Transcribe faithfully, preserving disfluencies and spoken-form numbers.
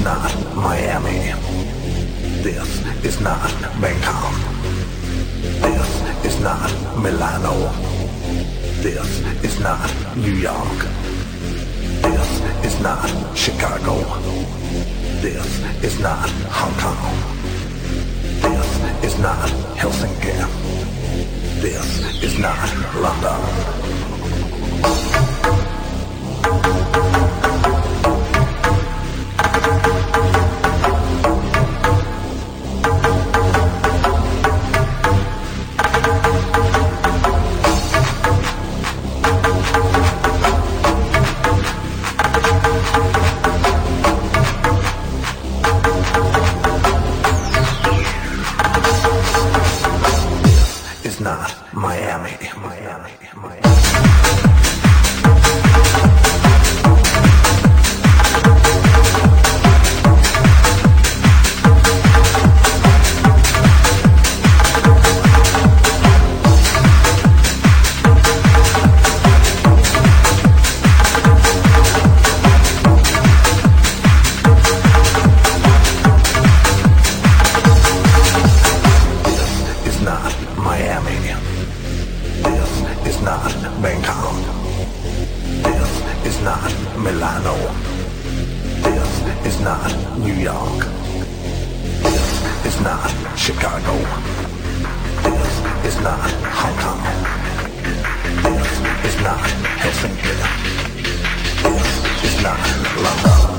not Miami. This is not Bangkok. This is not Milano. This is not New York. This is not Chicago. This is not Hong Kong. This is not Helsinki. This is not London. Is not Miami, Miami, Miami. Miami. This is not Bangkok. This is not Milano. This is not New York. This is not Chicago. This is not Hong Kong. This is not Helsinki. This is not London.